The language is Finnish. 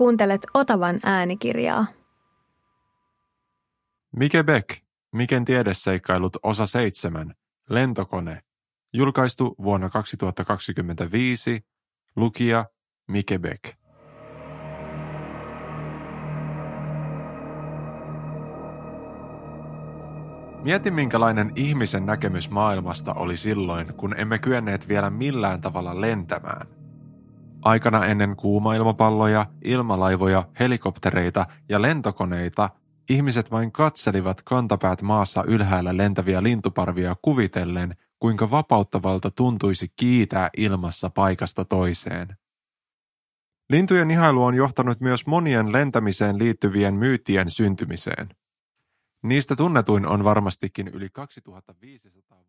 Kuuntelet Otavan äänikirjaa. Mike Beck, Miken tiedeseikkailut osa 7, Lentokone, julkaistu vuonna 2025, lukija Mike Beck. Mieti, minkälainen ihmisen näkemys maailmasta oli silloin, kun emme kyenneet vielä millään tavalla lentämään. Aikana ennen kuuma-ilmapalloja, ilmalaivoja, helikoptereita ja lentokoneita ihmiset vain katselivat kantapäät maassa ylhäällä lentäviä lintuparvia kuvitellen, kuinka vapauttavalta tuntuisi kiitää ilmassa paikasta toiseen. Lintujen ihailu on johtanut myös monien lentämiseen liittyvien myyttien syntymiseen. Niistä tunnetuin on varmastikin yli 2500